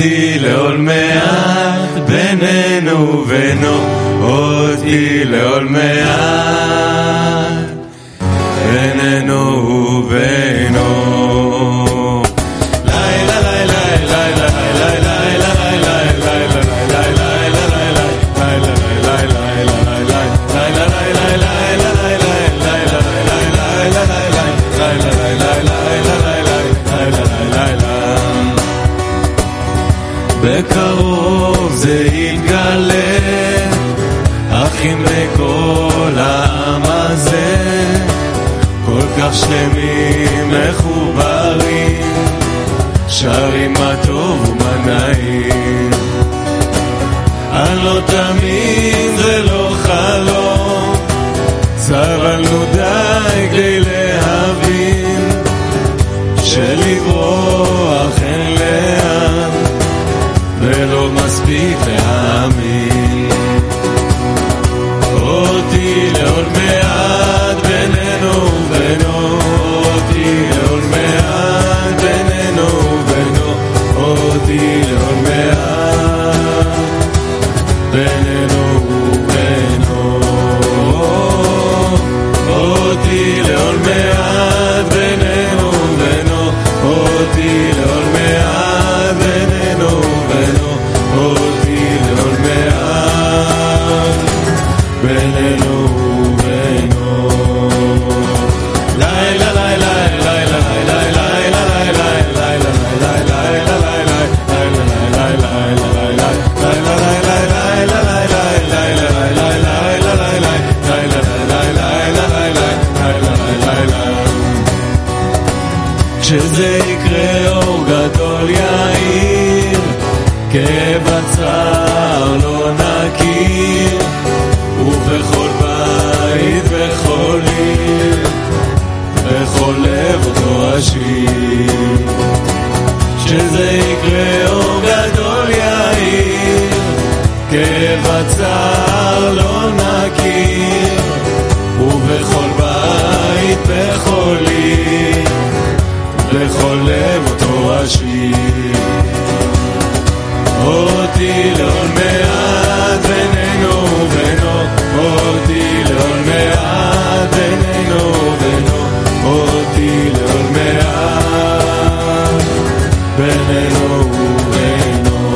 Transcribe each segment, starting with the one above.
אותי לעול מעט בינינו ובינו, אותי לעול מעט בינינו ובינו. בקרוב זה יתגלה, אחים לכל העם הזה, כל כך שלמים מחוברים, שרים מה טוב ומה נעים. לא תמיד זה לא חלום, סבלנו די כדי להבין שלברוח אין לאן ולא מספיק להאמין. אותי לעוד מעט בינינו ובינו, אותי לעוד מעט בינינו ובינו, אותי לעוד מעט בינינו ובינו, אותי לעוד מעט בינינו ובינו, אותי לעוד מעט בינינו ובינו, אותי לעוד מעט בינינו ובינו. לילה לילה לילה לילה לילה לילה לילה כשזה יקרה אור גדול יאיר, כאב הצער לא נכיר, ובכל בית בכל עיר בכל לב אותו השיר. כשזה יקרה אור גדול יאיר, כאב הצער לא נכיר, ובכל בית בכל עיר בכל לב אותו השיר. אותי לעוד מעט בינינו ובינו, אותי לעוד מעט בינינו ובינו, אותי לעוד מעט בינינו ובינו,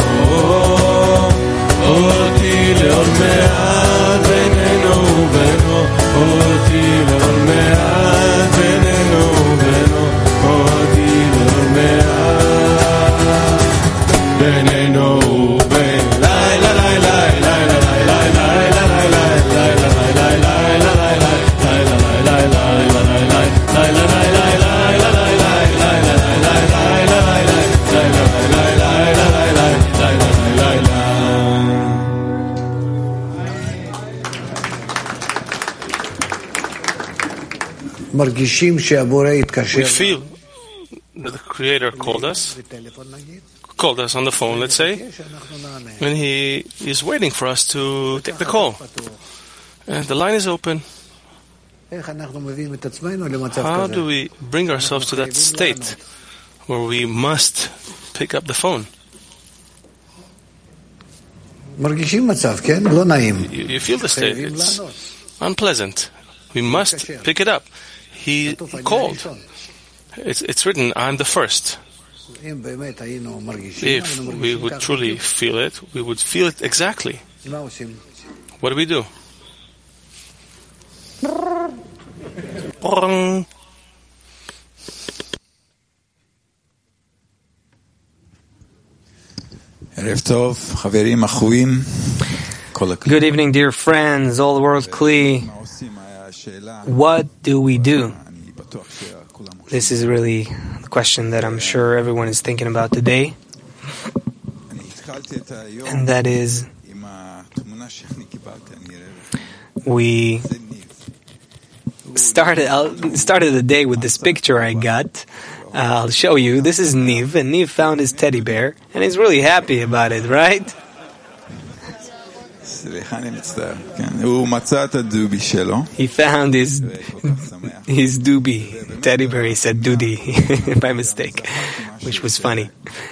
אותי לעוד מעט בינינו ובינו, אותי לעוד מעט בינינו ובינו, אותי לעוד מעט בינינו ובין. לילה לילה לילה לילה לילה לילה מרגישים שהבורא התקשר. We feel that the Creator called us on the phone, let's say, and He is waiting for us to take the call. And the line is open. How do we bring ourselves to that state where we must pick up the phone? You feel the state. It's unpleasant. We must pick it up. He called. It's written, I'm the first. If we would truly feel it, we would feel it exactly. What do we do? Good evening, dear friends, all the world Kli. What do we do? This is really the question that I'm sure everyone is thinking about today. And that is, we started the day with this picture I got. I'll show you. This is Niv, and Niv found his teddy bear, and he's really happy about it, right? He found his doobie teddy bear. He said doody by mistake, which was funny.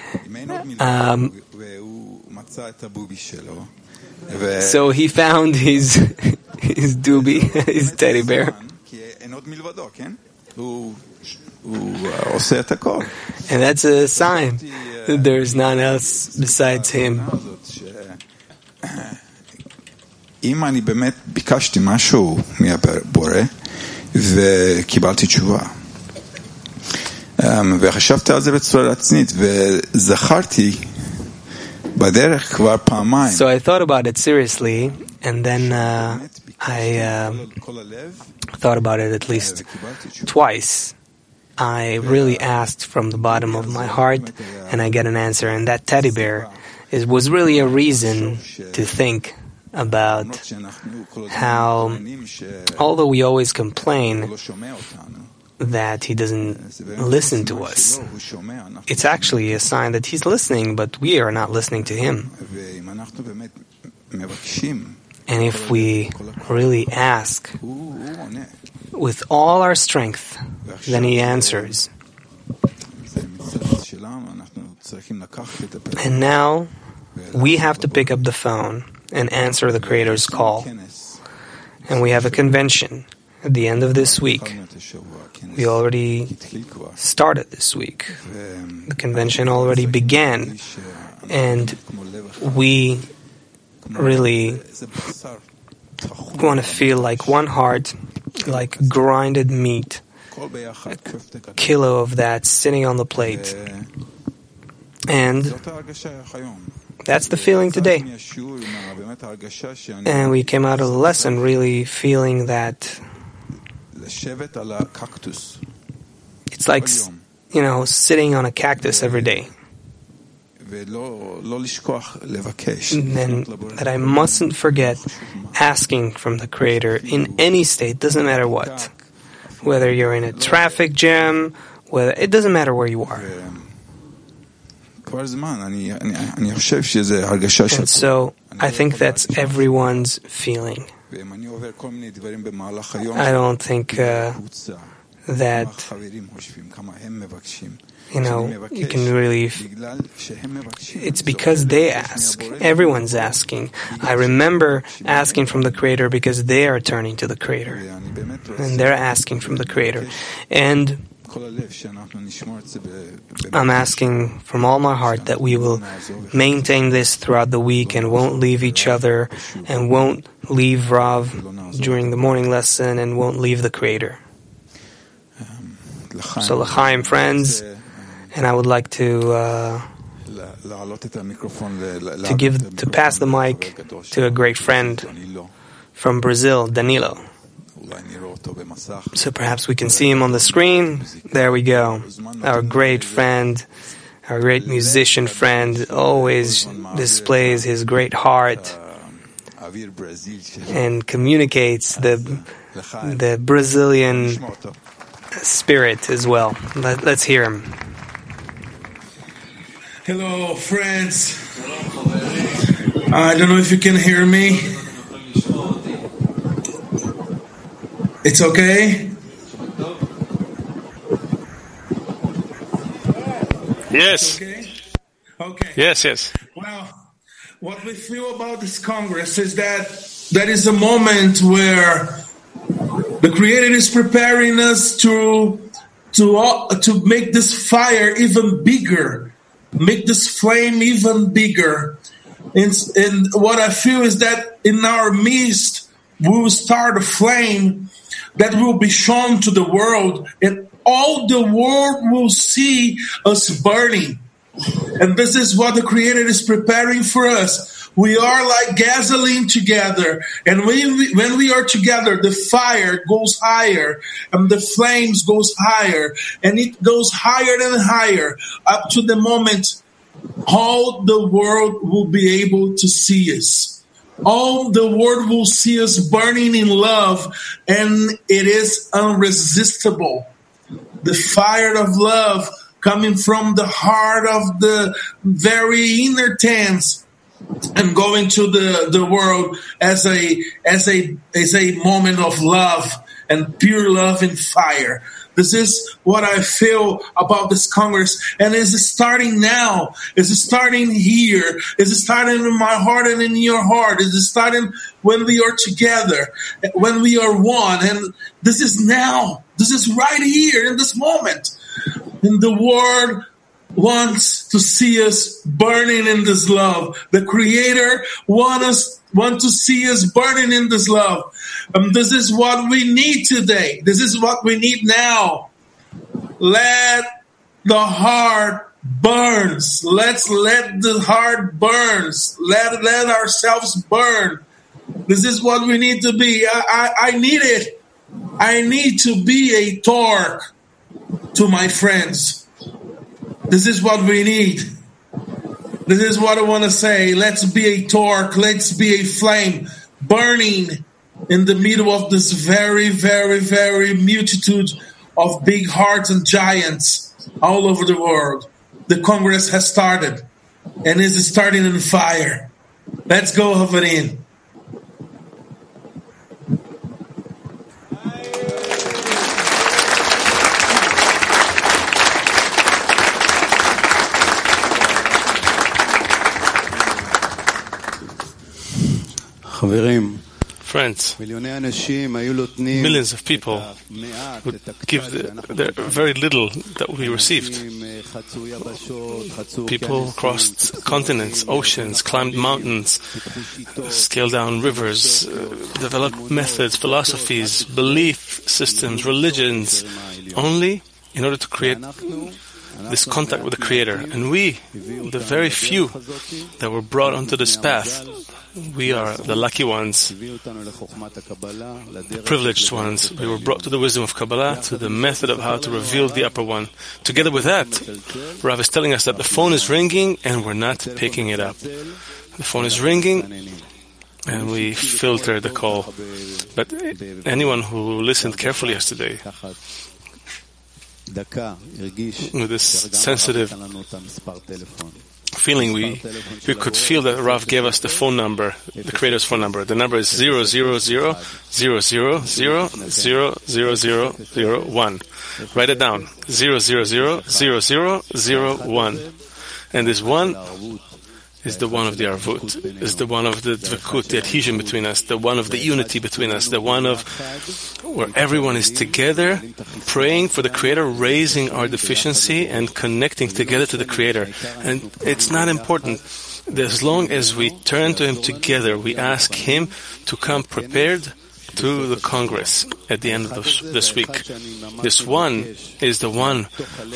So he found his doobie, his teddy bear. And that's a sign that there's none else besides him. אם אני באמת ביקשתי משהו מהבורא וקיבלתי תשובה וחשבתי על זה בצורה רצינית וזכרתי בדרך כבר פעמיים. So I thought about it seriously and then I thought about it at least twice. I really asked from the bottom of my heart and I get an answer, and that teddy bear was really a reason to think about how, although we always complain that he doesn't listen to us, it's actually a sign that he's listening, but we are not listening to him. And if we really ask with all our strength, then he answers. And now we have to pick up the phone and answer the Creator's call. And we have a convention at the end of this week. We already started this week. The convention already began. And we really want to feel like one heart, like grinded meat, a kilo of that sitting on the plate. And that's the feeling today. And we came out of the lesson really feeling that it's like, sitting on a cactus every day. And that I mustn't forget asking from the Creator in any state, doesn't matter what. Whether you're in a traffic jam, it doesn't matter where you are. And so I think that's everyone's feeling. I don't think that you can really. It's because they ask. Everyone's asking. I remember asking from the Creator because they are turning to the Creator, and they're asking from the Creator, and I'm asking from all my heart that we will maintain this throughout the week and won't leave each other and won't leave Rav during the morning lesson and won't leave the Creator. So l'chaim, friends, and I would like to pass the mic to a great friend from Brazil, Danilo. So perhaps we can see him on the screen. There we go. Our great friend, our great musician friend, always displays his great heart and communicates the Brazilian spirit as well. Let's hear him. Hello, friends. I don't know if you can hear me. It's okay? Yes. Okay. Yes. Well, what we feel about this Congress is that is a moment where the Creator is preparing us to make this fire even bigger, make this flame even bigger. And what I feel is that in our midst, we will start a flame that will be shown to the world, and all the world will see us burning. And this is what the Creator is preparing for us. We are like gasoline together, and when we are together, the fire goes higher, and the flames goes higher, and it goes higher and higher, up to the moment all the world will be able to see us. All the world will see us burning in love, and it is irresistible. The fire of love coming from the heart of the very inner tents and go into the world as a moment of love and pure love and fire. This is what I feel about this Congress, and it's starting now. It's starting here. It's starting in my heart and in your heart. It's starting when we are together, when we are one. And this is now. This is right here in this moment. And the world wants to see us burning in this love. The Creator wants to see us burning in this love. This is what we need today. This is what we need now. Let the heart burn. Let's let the heart burn. Let ourselves burn. This is what we need to be. I need it. I need to be a torch to my friends. This is what we need. This is what I want to say. Let's be a torch. Let's be a flame burning in the middle of this very, very, very multitude of big hearts and giants all over the world. The Congress has started and is starting in fire. Let's go, Havarim. Friends, millions of people would give their very little that we received. People crossed continents, oceans, climbed mountains, scaled down rivers, developed methods, philosophies, belief systems, religions, only in order to create this contact with the Creator. And we, the very few that were brought onto this path, we are the lucky ones, the privileged ones. We were brought to the wisdom of Kabbalah, to the method of how to reveal the upper one. Together with that, Rav is telling us that the phone is ringing and we're not picking it up. The phone is ringing and we filter the call. But anyone who listened carefully yesterday, with this sensitive feeling, we could feel that Rav gave us the phone number, the Creator's phone number. The number is 00000000001. Write it down. 0000001. And this one is the one of the Arvut, is the one of the Dvekut, the adhesion between us, the one of the unity between us, the one of where everyone is together, praying for the Creator, raising our deficiency and connecting together to the Creator. And it's not important. As long as we turn to Him together, we ask Him to come prepared to the Congress at the end of this week. This one is the one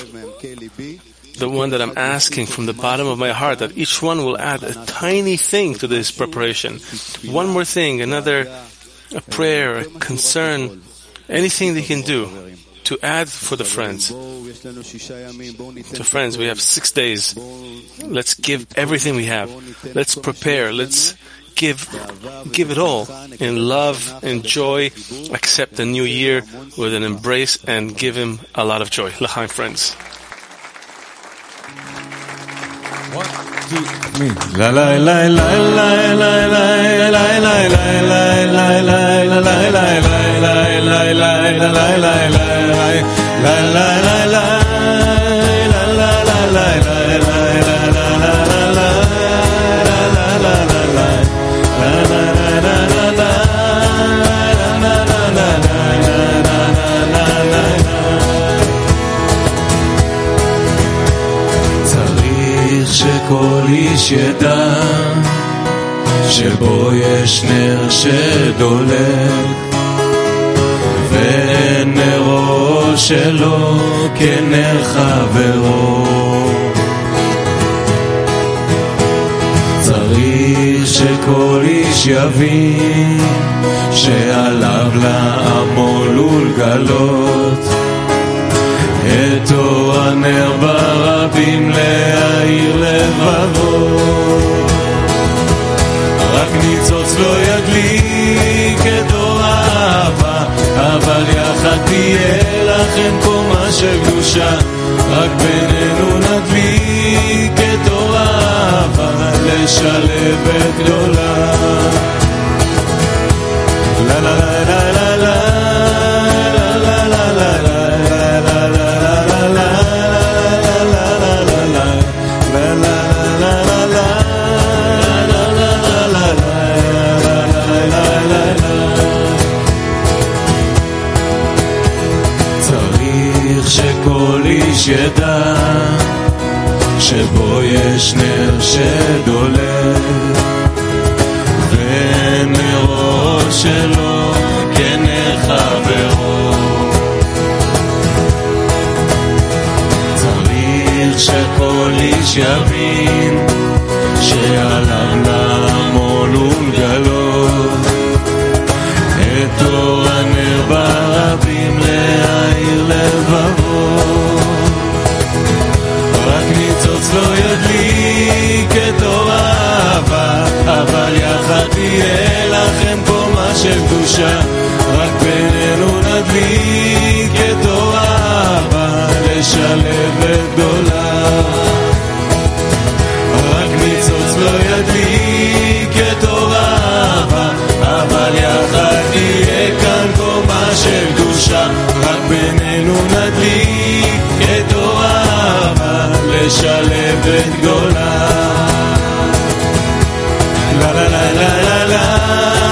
that I'm asking from the bottom of my heart, that each one will add a tiny thing to this preparation. One more thing, a prayer, a concern, anything they can do to add for the friends. To friends, we have 6 days. Let's give everything we have. Let's prepare. Let's give it all in love and joy. Accept the new year with an embrace and give Him a lot of joy. L'chaim, friends. 1, 2, 3. La la la la la la la la la la la la la la שכל איש ידע שבו יש נר שדולק ואין נרו שלו כנר חברו. צריך שכל איש יבין שעליו לעמול ולגלות את אור הנר ברבים להאיר לבבו. רק ניצוץ לא ידליק את אור האהבה, אבל יחד תהיה לכם קומה של קדושה. רק בינינו נדליק את אור האהבה, לשלב איש ידע שבו יש נר שדולק ונרו שלו כנר חברו. צריך שכל איש יבין שעליו לעמול ולגלות את אור הנר ברבים להאיר לבבו. רק ניצוץ לא ידליק את אור האהבה, אבל יחד תהיה לכם קומה של קדושה. רק בינינו נדליק את אור האהבה לשלבת גדולה. רק ניצוץ לא ידליק את אור האהבה, אבל יחד תהיה כאן קומה של קדושה. רק בינינו נדליק את אור האהבה לשלבת גדולה. לה לה לה לה לה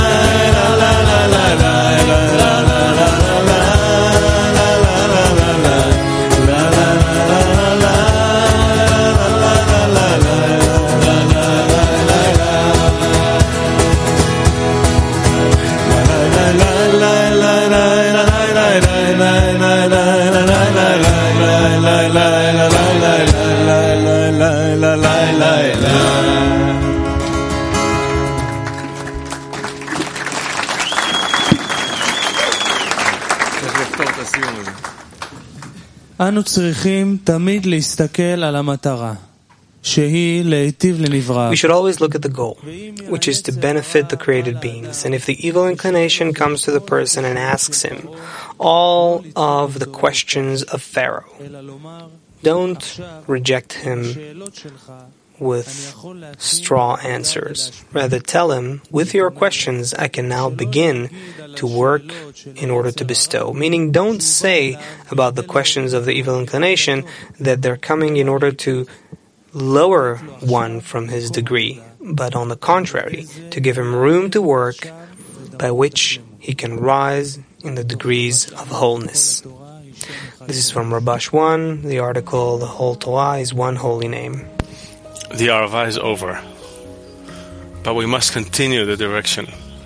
אנו צריכים תמיד להסתכל על המטרה, שהיא להיטיב לנבראיו. We should always look at the goal, which is to benefit the created beings. And if the evil inclination comes to the person and asks him all of the questions of Pharaoh, don't reject him with straw answers. Rather tell him, with your questions I can now begin to work in order to bestow. Meaning, don't say about the questions of the evil inclination that they're coming in order to lower one from his degree, but on the contrary, to give him room to work by which he can rise in the degrees of wholeness. This is from Rabash 1, the article, The Whole Torah is One Holy Name. The Arava is over, but we must continue the direction.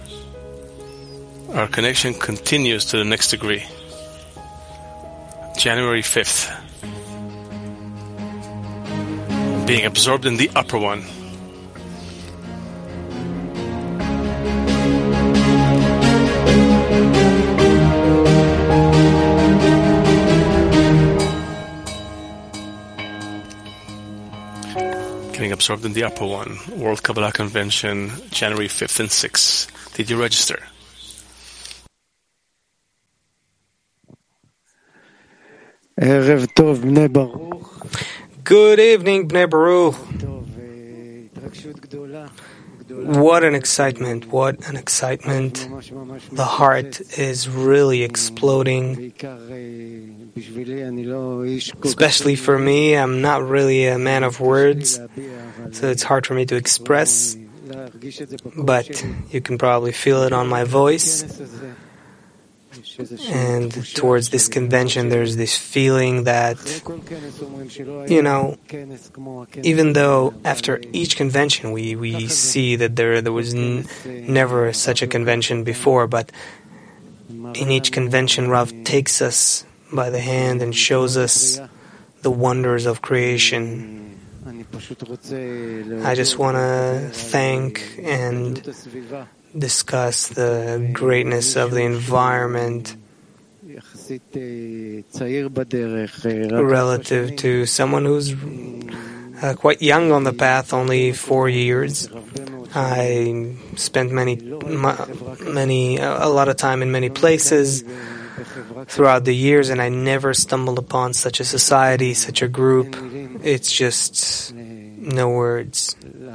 Our connection continues to the next degree. January 5th. Being absorbed in the upper one. Getting absorbed in the upper one. World Kabbalah Convention, January 5th and 6th. Did you register? Good evening, Bnei Baruch. What an excitement, what an excitement. The heart is really exploding. Especially for me, I'm not really a man of words, so it's hard for me to express, but you can probably feel it on my voice. And towards this convention, there's this feeling that, even though after each convention we see that there was never such a convention before, but in each convention, Rav takes us by the hand and shows us the wonders of creation. I just want to thank and discuss the greatness of the environment relative to someone who's quite young on the path, only 4 years. I spent a lot of time in many places throughout the years, and I never stumbled upon such a society, such a group. It's just no words.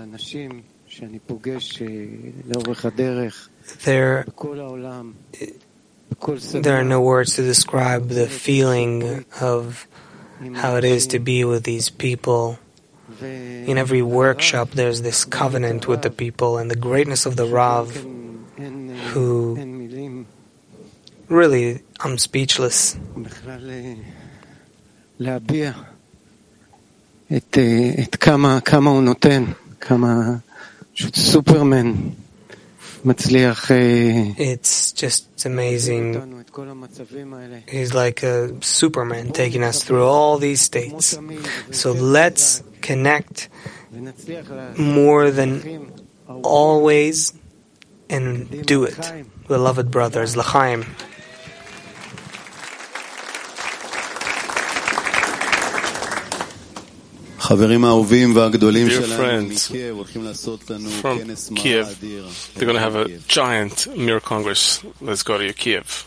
There are no words to describe the feeling of how it is to be with these people. In every workshop there's this covenant with the people, and the greatness of the Rav, who really, I'm speechless. כמה הוא נותן, כמה סופרמן מצליח. It's just amazing. He's like a Superman taking us through all these states. So let's connect more than always and do it. Beloved brothers, L'chaim. Dear friends from Kiev, they're going to have a giant Mir Congress. Let's go to Kiev.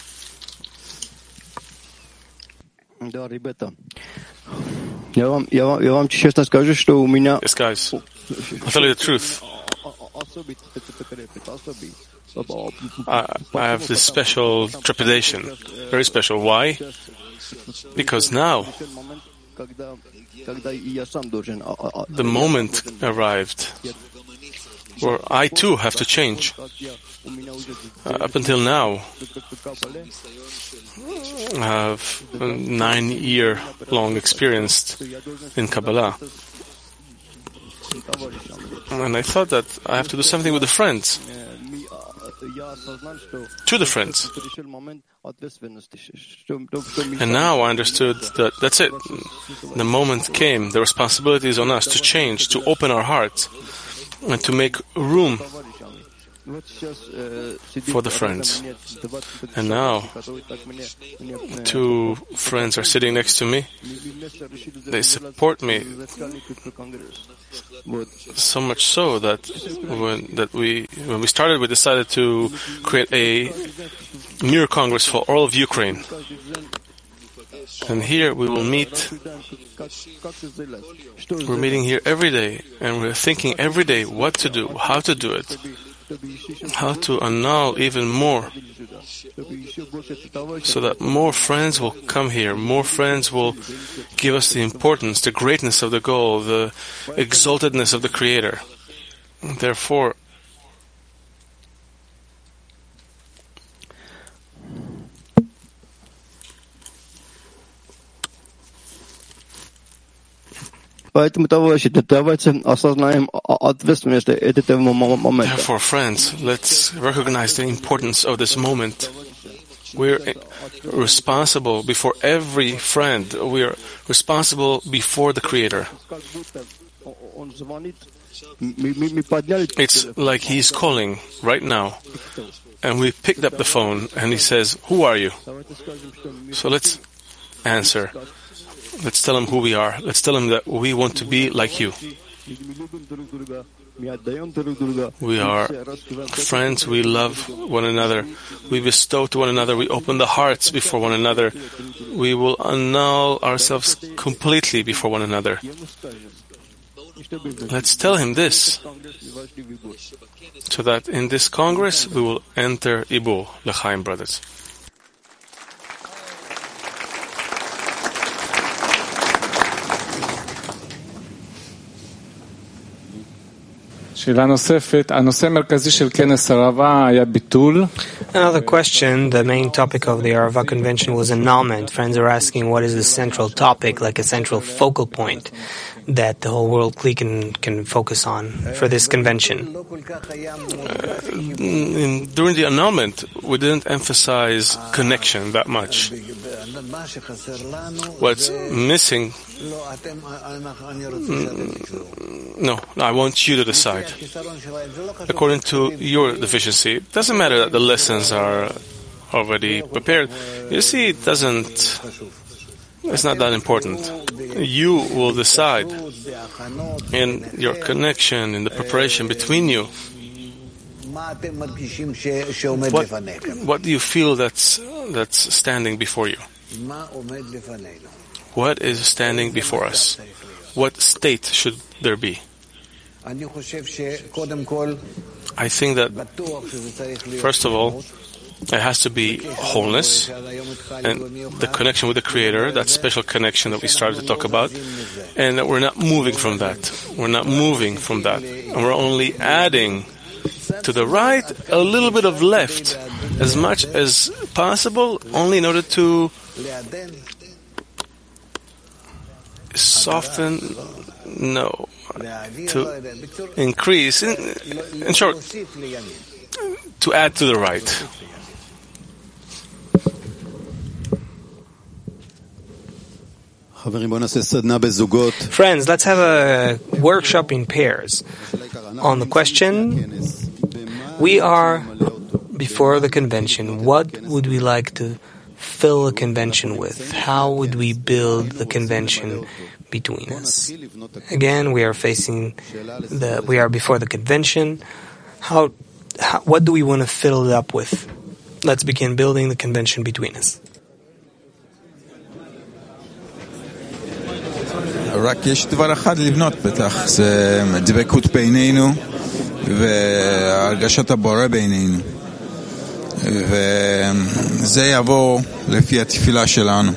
Yes, guys, I'll tell you the truth. I have this special trepidation, very special. Why? Because now the moment arrived where I too have to change. Up until now, I have a 9-year-long experience in Kabbalah. And I thought that I have to do something with the friends. To the friends. And now I understood that that's it. The moment came, the responsibility is on us to change, to open our hearts, and to make room for the friends. And now, 2 friends are sitting next to me. They support me so much so that when we started, we decided to create a Mir Congress for all of Ukraine. And here we will meet. We're meeting here every day, and we're thinking every day what to do, how to do it, how to annul even more, so that more friends will come here, more friends will give us the importance, the greatness of the goal, the exaltedness of the Creator. Therefore, Therefore, friends, let's recognize the importance of this moment. We're responsible before every friend. We are responsible before the Creator. It's like He's calling right now. And we picked up the phone and He says, "Who are you?" So let's answer. Let's tell Him who we are. Let's tell Him that we want to be like you. We are friends. We love one another. We bestow to one another. We open the hearts before one another. We will annul ourselves completely before one another. Let's tell Him this, so that in this Congress we will enter Ibur, L'chaim, brothers. Another question, the main topic of the Arava convention was annulment. Friends are asking what is the central topic, like a central focal point that the whole world clique can focus on for this convention. During the annulment, we didn't emphasize connection that much. What's missing? No, I want you to decide. According to your deficiency, it doesn't matter that the lessons are already prepared. You see, it's not that important. You will decide in your connection, in the preparation between you. What do you feel that's standing before you? What is standing before us? What state should there be? I think that, first of all, it has to be wholeness and the connection with the Creator, that special connection that we started to talk about, and that we're not moving from that. We're not moving from that. And we're only adding to the right a little bit of left, as much as possible, only in order to soften? No. To increase, in short, to add to the right. Friends, let's have a workshop in pairs. On the question, we are before the convention. What would we like to fill the convention with? How would we build the convention between us? Again, we are before the convention. What do we want to fill it up with? Let's begin building the convention between us. רק יש דבר אחד לבנות בטח, זה דבקות בינינו והרגשת הבורא בינינו, וזה יבוא לפי התפילה שלנו.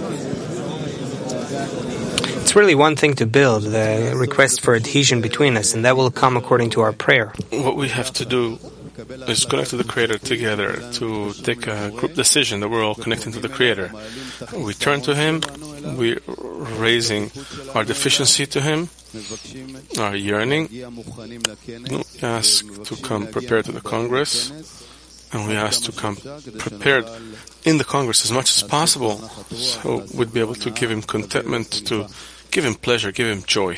It's really one thing to build, the request for adhesion between us, and that will come according to our prayer. What we have to do is connect to the Creator together to take a group decision that we're all connecting to the Creator. We turn to Him, we're raising our deficiency to Him, our yearning. We ask to come prepared to the Congress, and we ask to come prepared in the Congress as much as possible, so we'd be able to give Him contentment, to give Him pleasure, give Him joy.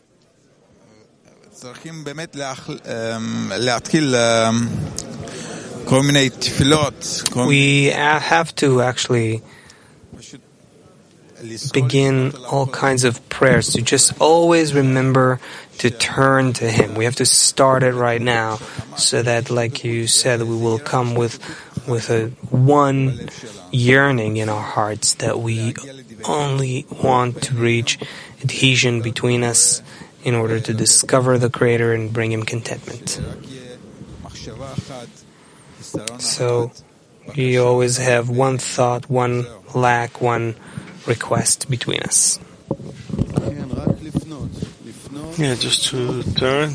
צריכים באמת להתחיל כל מיני תפילות. We have to actually begin all kinds of prayers, to just always remember to turn to Him. We have to start it right now, so that, like you said, we will come with a one yearning in our hearts, that we only want to reach adhesion between us in order to discover the Creator and bring Him contentment. So we always have one thought, one lack, one request between us. Yeah, just to turn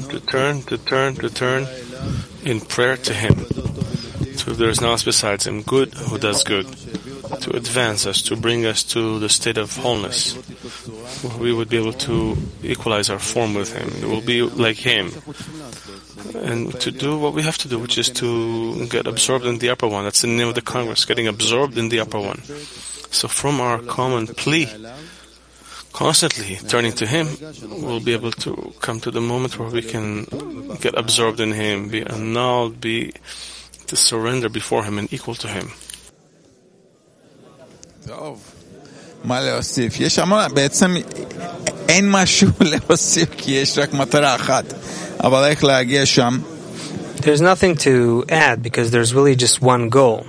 in prayer to Him. So there is no else besides Him, good who does good, to advance us, to bring us to the state of wholeness, where we would be able to equalize our form with Him. It will be like Him. And to do what we have to do, which is to get absorbed in the upper one. That's the name of the Congress, getting absorbed in the upper one. So from our common plea, constantly turning to Him, we'll be able to come to the moment where we can get absorbed in Him, be annulled, to surrender before Him and equal to Him. מה להוסיף? יש המון, בעצם אין משהו להוסיף, כי יש רק מטרה אחת. אבל איך להגיע שם? There's nothing to add, because there's really just one goal.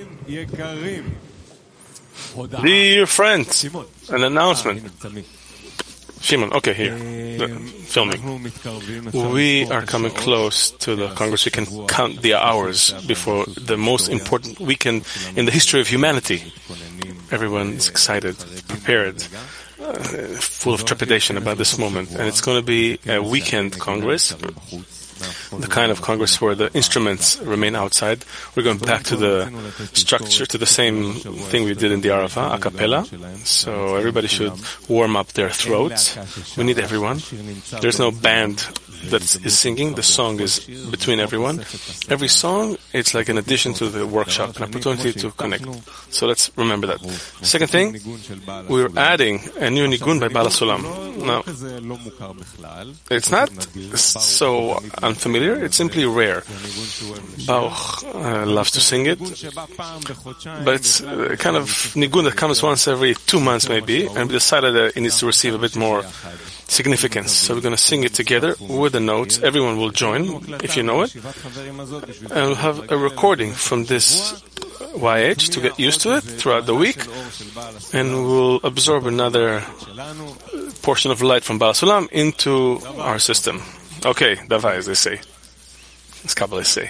Dear friends, an announcement. Shimon, okay, here, filming. We are coming close to the Congress. We can count the hours before the most important weekend in the history of humanity. Everyone's excited, prepared, full of trepidation about this moment. And it's going to be a weekend Congress, the kind of Congress where the instruments remain outside. We're going back to the structure, to the same thing we did in the Arava, a cappella. So everybody should warm up their throats. We need everyone. There's no band that is singing. The song is between everyone. Every song, it's like an addition to the workshop, an opportunity to connect. So let's remember that. Second thing, we're adding a new nigun by Baal HaSulam. Now, it's not so unfamiliar, it's simply rare. Bauch loves to sing it, but it's a kind of nigun that comes once every 2 months maybe, and we decided that it needs to receive a bit more significance. So we're going to sing it together with the notes. Everyone will join, if you know it. And we'll have a recording from this YH to get used to it throughout the week. And we'll absorb another portion of light from Baal HaSulam into our system. Okay, Davai, as they say. As Kabbalists say.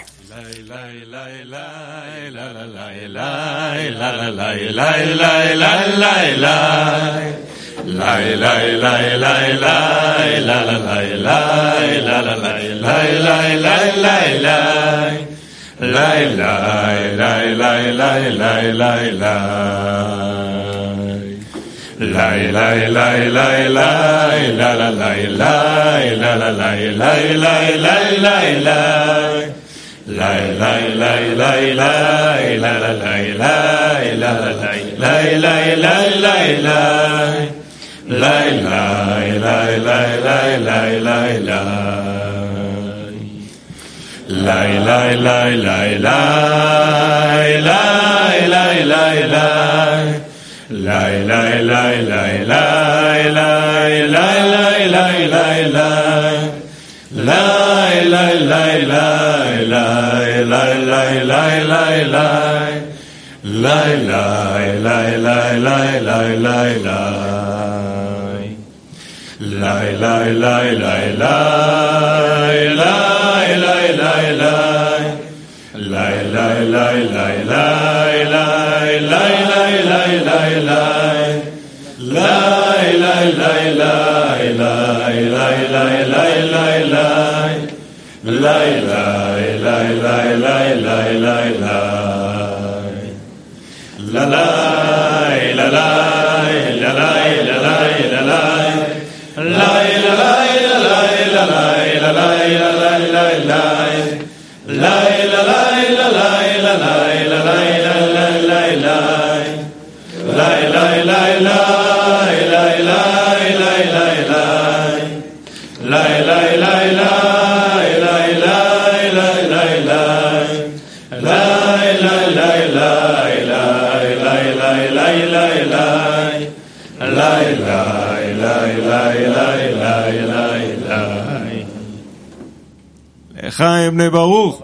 לחיים בני ברוך.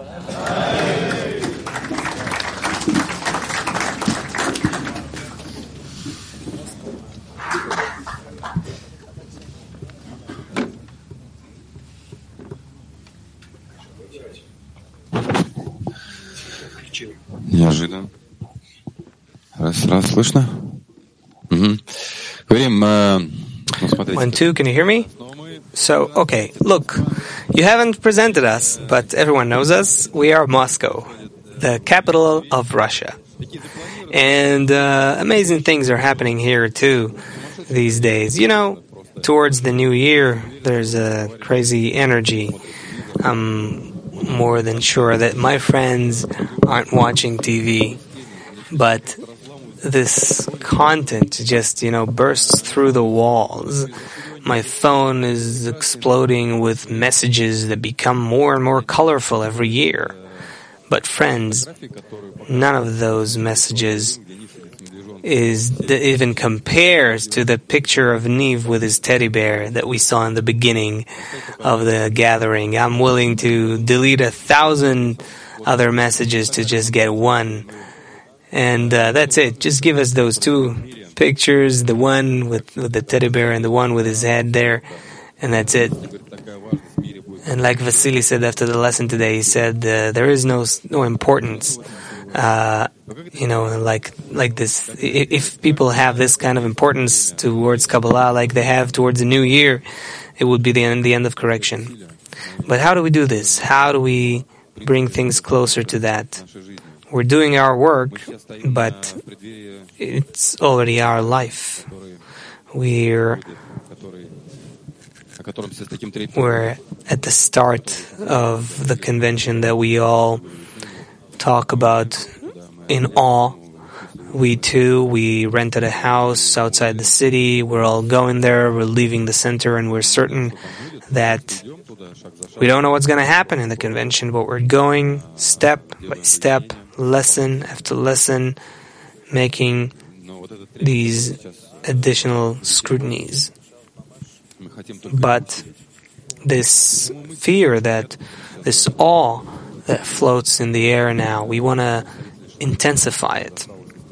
Неожиданно. Раз, слышно? Угу. Говорим, смотрите. 1, 2, can you hear me? So, okay, look, you haven't presented us, but everyone knows us. We are Moscow, the capital of Russia. And amazing things are happening here too these days. You know, towards the new year, there's a crazy energy. I'm more than sure that my friends aren't watching TV, but this content just, bursts through the walls. My phone is exploding with messages that become more and more colorful every year. But friends, none of those messages even compares to the picture of Niv with his teddy bear that we saw in the beginning of the gathering. I'm willing to delete 1,000 other messages to just get one. And that's it. Just give us those two pictures, the one with the teddy bear and the one with his head there, and that's it. And like Vasily said after the lesson today, he said there is no importance, like this. If people have this kind of importance towards Kabbalah like they have towards the new year, it would be the end of correction. But how do we do this? How do we bring things closer to that? We're doing our work, but it's already our life. We're at the start of the convention that we all talk about in awe. We rented a house outside the city. We're all going there. We're leaving the center, and we're certain that we don't know what's going to happen in the convention, but we're going step by step, lesson after lesson, making these additional scrutinies. But this fear, this awe that floats in the air now, we want to intensify it.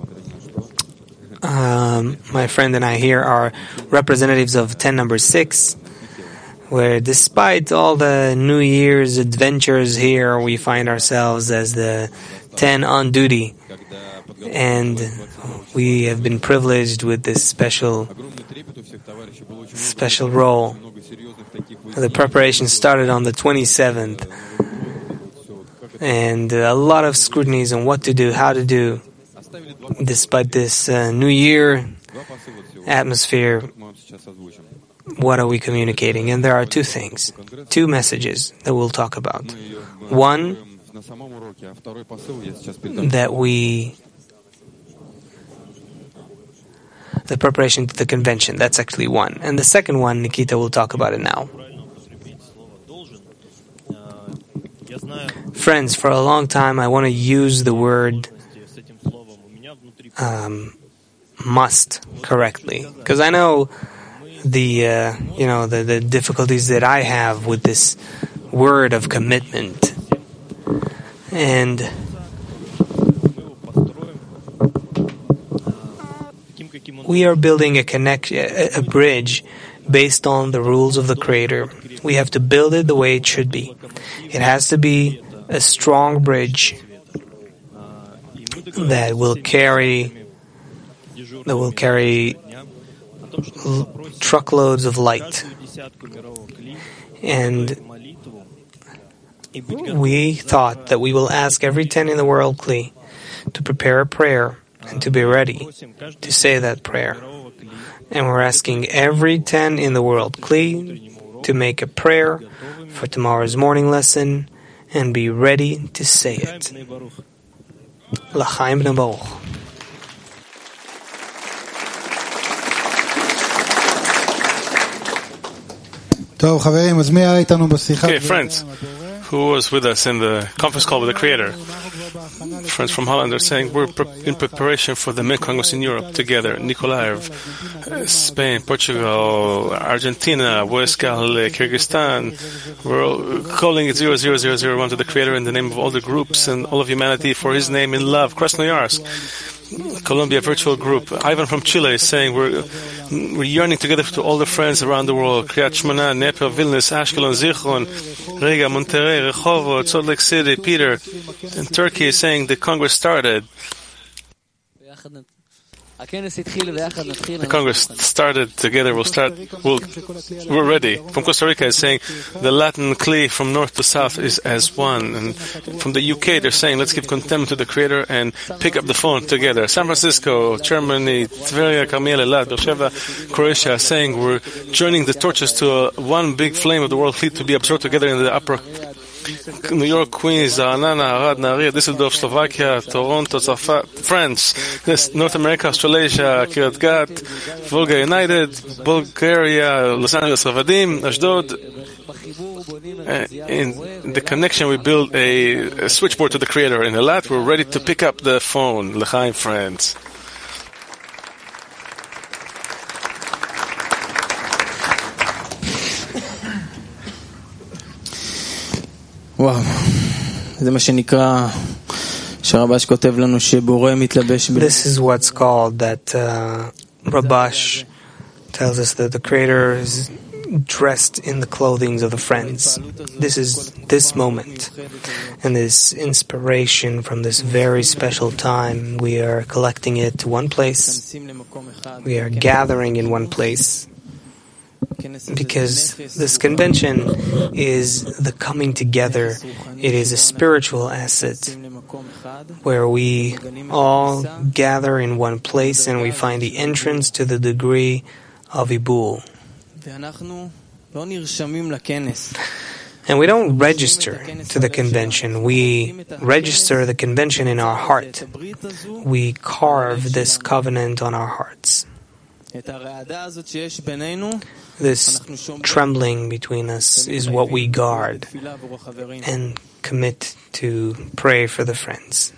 My friend and I here are representatives of 10 number 6, where despite all the New Year's adventures here, we find ourselves as the 10 on duty. And we have been privileged with this special role. The preparation started on the 27th. And a lot of scrutinies on what to do, how to do. Despite this new year, atmosphere, what are we communicating? And there are two things, two messages that we'll talk about. One, the preparation to the convention, that's actually one. And the second one, Nikita will talk about it now. Friends, for a long time I want to use the word must correctly, because I know the difficulties that I have with this word of commitment. And we are building a bridge based on the rules of the Creator. We have to build it the way it should be. It has to be a strong bridge that will carry truckloads of light. And we thought that we will ask every 10 in the world Kli to prepare a prayer and to be ready to say that prayer. And we're asking every 10 in the world Kli to make a prayer for tomorrow's morning lesson and be ready to say it. L'chaim b'nei Baruch. Okay, friends, who was with us in the conference call with the Creator? Friends from Holland are saying we're in preparation for the main Congress in Europe together. Nikolaev, Spain, Portugal, Argentina, West Galilee, Kyrgyzstan. We're calling it 00001 to the Creator in the name of all the groups and all of humanity for His name in love. Krasnoyarsk, Colombia Virtual Group. Ivan from Chile is saying we're yearning together to all the friends around the world. Kriyat Shmona, Nepa, Vilnius, Ashkelon, Zichron, Riga, Monterrey, Rehovot, Salt Lake City. Peter in Turkey is saying the Congress started. The Congress started together. We're ready. From Costa Rica is saying the Latin Kli from north to south is as one. And from the UK they're saying let's give contempt to the Creator and pick up the phone together. San Francisco, Germany, Tveria, Carmel, Elad, Beersheba, Croatia saying we're joining the torches to one big flame of the world fleet to be absorbed together in the upper New York, Queens, Zaranana, Arad, Nariya, Düsseldorf, Slovakia, Toronto, France, North America, Australasia, Kiryat Gat, Volga United, Bulgaria, Los Angeles, Ravadim, Ashdod. In the connection, we build a switchboard to the Creator. In Elat, we're ready to pick up the phone. L'chaim, friends. וואו, זה מה שנקרא שהרבש כותב לנו שבורא מתלבש This is what's called that Rabash tells us that the Creator is dressed in the clothing of the friends. This is this moment and this inspiration from this very special time. We are collecting it to one place. We are gathering in one place. Because this convention is the coming together. It is a spiritual asset where we all gather in one place and we find the entrance to the degree of Ibul. And we don't register to the convention. We register the convention in our heart. We carve this covenant on our hearts. This trembling between us is what we guard and commit to pray for the friends.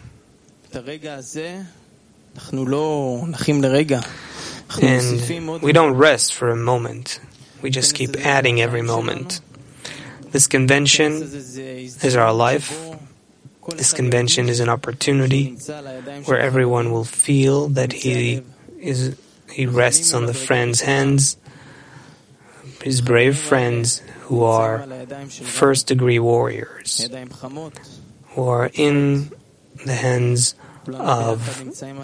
And we don't rest for a moment. We just keep adding every moment. This convention is our life. This convention is an opportunity where everyone will feel that he rests on the friends' hands, his brave friends who are first-degree warriors, who are in the hands of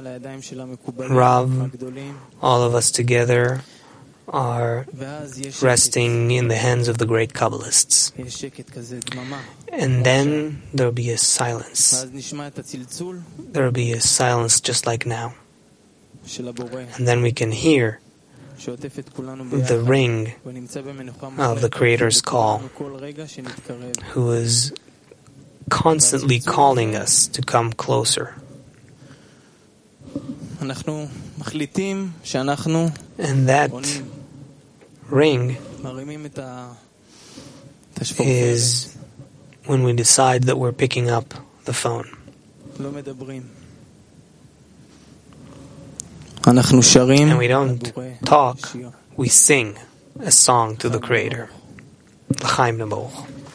Rav. All of us together are resting in the hands of the great Kabbalists. And then there will be a silence. There will be a silence just like now. And then we can hear the ring of the Creator's call, who is constantly calling us to come closer. And that ring is when we decide that we're picking up the phone. And we don't talk, we sing a song to the Creator. L'chaim Naboch.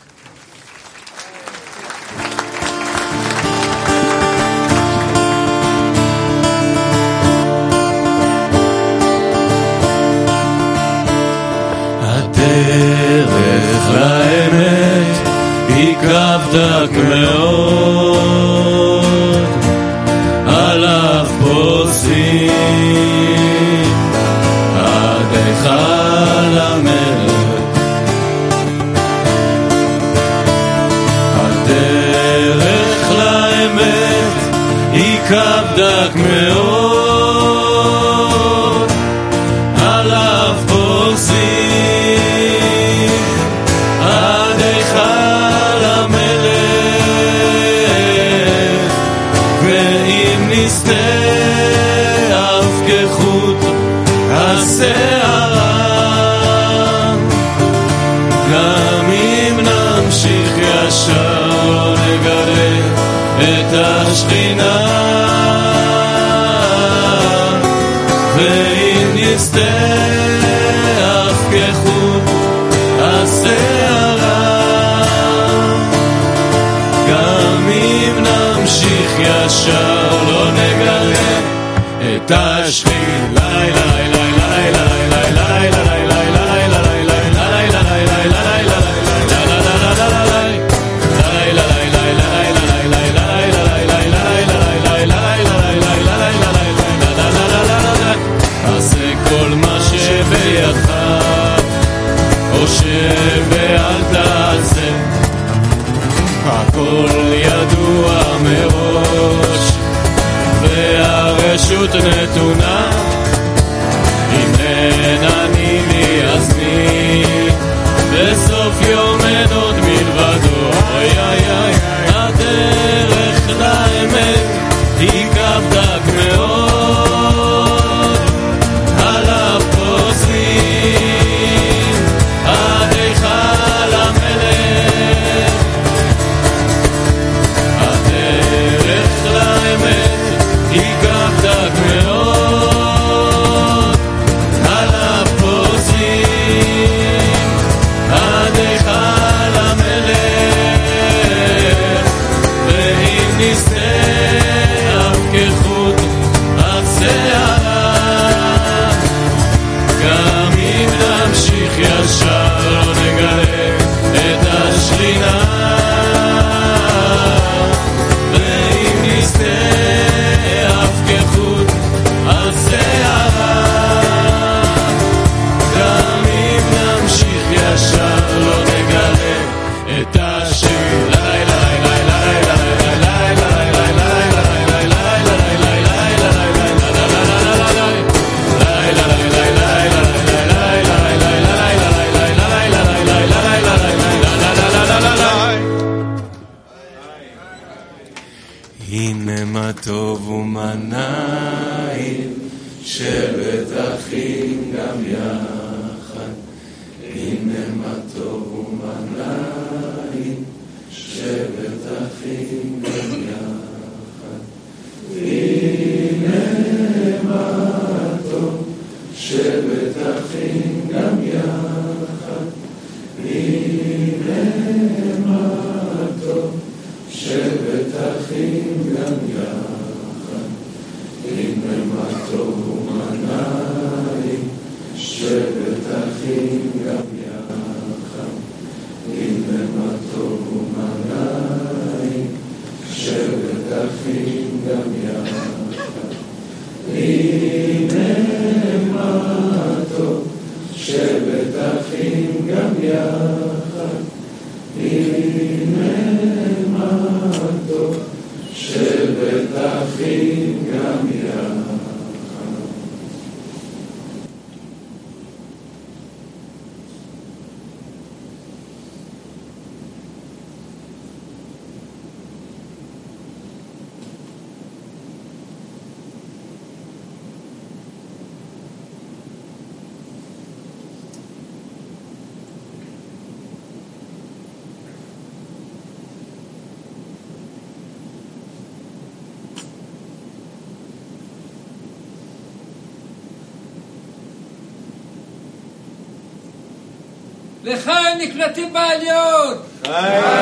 הדרך לאמת היא כבדת מאוד, עליו פוסעים עד היכל המלך. הדרך לאמת היא כבדת מאוד, עליו פוסעים השערה. גם אם נמשיך ישר לא נגלה את השכינה, ואם נסתעף כחוט השערה, גם אם נמשיך ישר לא נגלה את השכינה. ואל תעשה, הכל ידוע מראש והרשות נתונה. אם אין אני מי אז מי, בסוף יום אין עוד מלבדו. הדרך לאמת היא כבדת מאוד, עליו פוסעים עד היכל המלך. הדרך לאמת היא כבדת מאוד, עליו פוסעים עד היכל המלך. ואם נסתעף כחוט השערה, גם אם נמשיך ישר לא נגלה את השכינה. ואם נסתעף כחוט השערה, גם אם נמשיך ישר לא נגלה את השכינה. הנה מה טוב ומה נעים, שבת אחים גם יחד. הנה מה טוב ומה נעים, שבת אחים גם יחד. הנה מה טוב, שבת אחים גם יחד. הנה מה טוב, שבת אחים גם יחד. הנה מה טוב ומה נעים, שבת אחים גם יחד. הנה מה טוב ומה נעים, שבת אחים גם יחד. הנה מה טוב, שבת אחים גם יחד. הנה מה טוב, שבת אחים גם יחד. לחיים נקלטים בעליות.